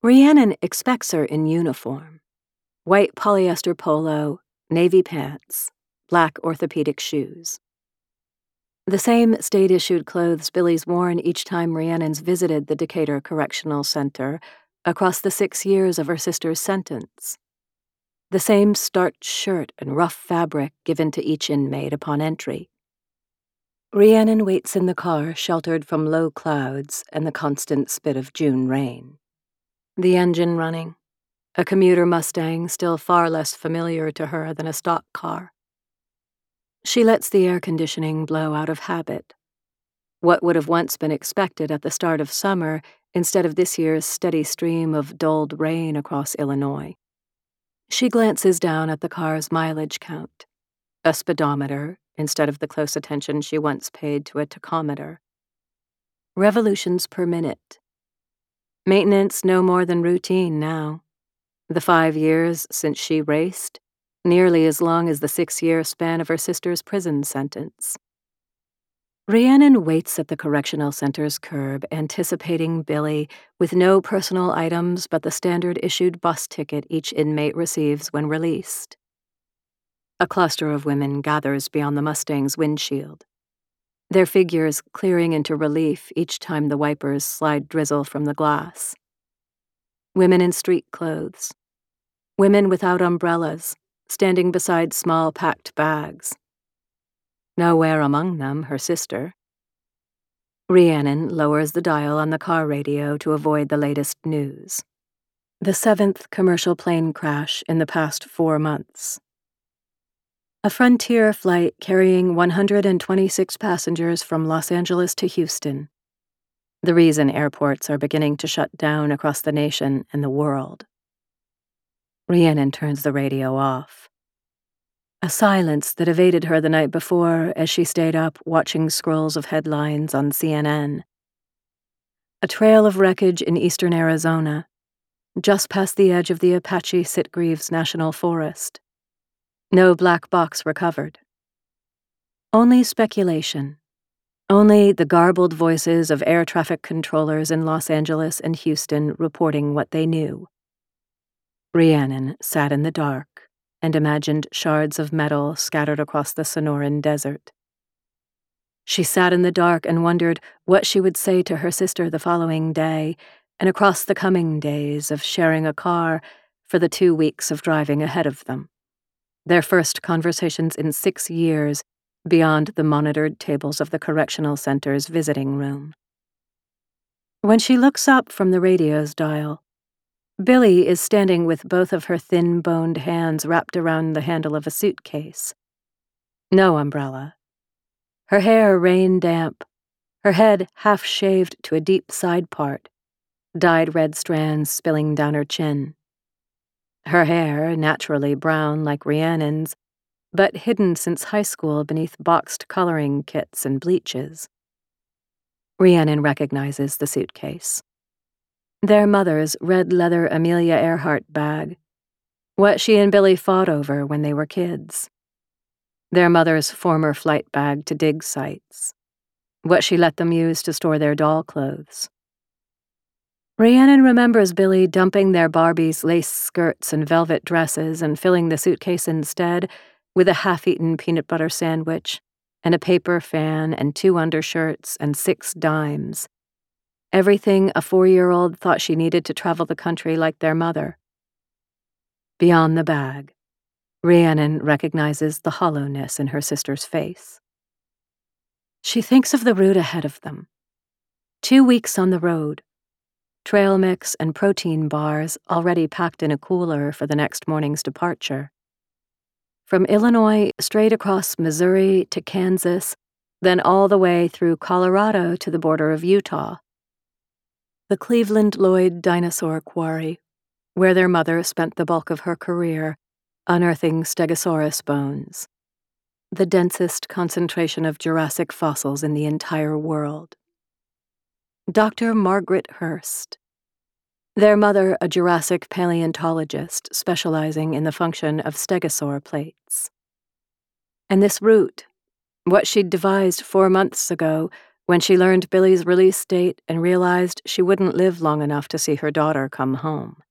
Rhiannon expects her in uniform. White polyester polo, navy pants, black orthopedic shoes. The same state-issued clothes Billy's worn each time Rhiannon's visited the Decatur Correctional Center across the 6 years of her sister's sentence. The same starched shirt and rough fabric given to each inmate upon entry. Rhiannon waits in the car, sheltered from low clouds and the constant spit of June rain. The engine running, a commuter Mustang still far less familiar to her than a stock car. She lets the air conditioning blow out of habit. What would have once been expected at the start of summer instead of this year's steady stream of dulled rain across Illinois. She glances down at the car's mileage count, a speedometer instead of the close attention she once paid to a tachometer. Revolutions per minute. Maintenance no more than routine now. The 5 years since she raced, nearly as long as the 6-year span of her sister's prison sentence. Rhiannon waits at the correctional center's curb, anticipating Billy, with no personal items but the standard-issued bus ticket each inmate receives when released. A cluster of women gathers beyond the Mustang's windshield, their figures clearing into relief each time the wipers slide drizzle from the glass. Women in street clothes. Women without umbrellas, standing beside small packed bags. Nowhere among them her sister. Rhiannon lowers the dial on the car radio to avoid the latest news. The 7th commercial plane crash in the past 4 months. A Frontier flight carrying 126 passengers from Los Angeles to Houston. The reason airports are beginning to shut down across the nation and the world. Rhiannon turns the radio off. A silence that evaded her the night before as she stayed up watching scrolls of headlines on CNN. A trail of wreckage in eastern Arizona, just past the edge of the Apache Sitgreaves National Forest. No black box recovered. Only speculation. Only the garbled voices of air traffic controllers in Los Angeles and Houston reporting what they knew. Rhiannon sat in the dark and imagined shards of metal scattered across the Sonoran Desert. She sat in the dark and wondered what she would say to her sister the following day and across the coming days of sharing a car for the 2 weeks of driving ahead of them. Their first conversations in 6 years beyond the monitored tables of the correctional center's visiting room. When she looks up from the radio's dial, Billy is standing with both of her thin-boned hands wrapped around the handle of a suitcase. No umbrella. Her hair rain-damp, her head half-shaved to a deep side part, dyed red strands spilling down her chin. Her hair, naturally brown like Rhiannon's, but hidden since high school beneath boxed coloring kits and bleaches. Rhiannon recognizes the suitcase. Their mother's red leather Amelia Earhart bag, what she and Billy fought over when they were kids. Their mother's former flight bag to dig sites, what she let them use to store their doll clothes. Rhiannon remembers Billy dumping their Barbies' lace skirts and velvet dresses and filling the suitcase instead with a half-eaten peanut butter sandwich and a paper fan and 2 undershirts and 6 dimes. Everything a 4-year-old thought she needed to travel the country like their mother. Beyond the bag, Rhiannon recognizes the hollowness in her sister's face. She thinks of the route ahead of them. 2 weeks on the road. Trail mix and protein bars already packed in a cooler for the next morning's departure. From Illinois straight across Missouri to Kansas, then all the way through Colorado to the border of Utah. The Cleveland Lloyd Dinosaur Quarry, where their mother spent the bulk of her career, unearthing Stegosaurus bones, the densest concentration of Jurassic fossils in the entire world. Dr. Margaret Hurst. Their mother, a Jurassic paleontologist specializing in the function of stegosaur plates. And this route, what she'd devised 4 months ago, When she learned Billy's release date and realized she wouldn't live long enough to see her daughter come home.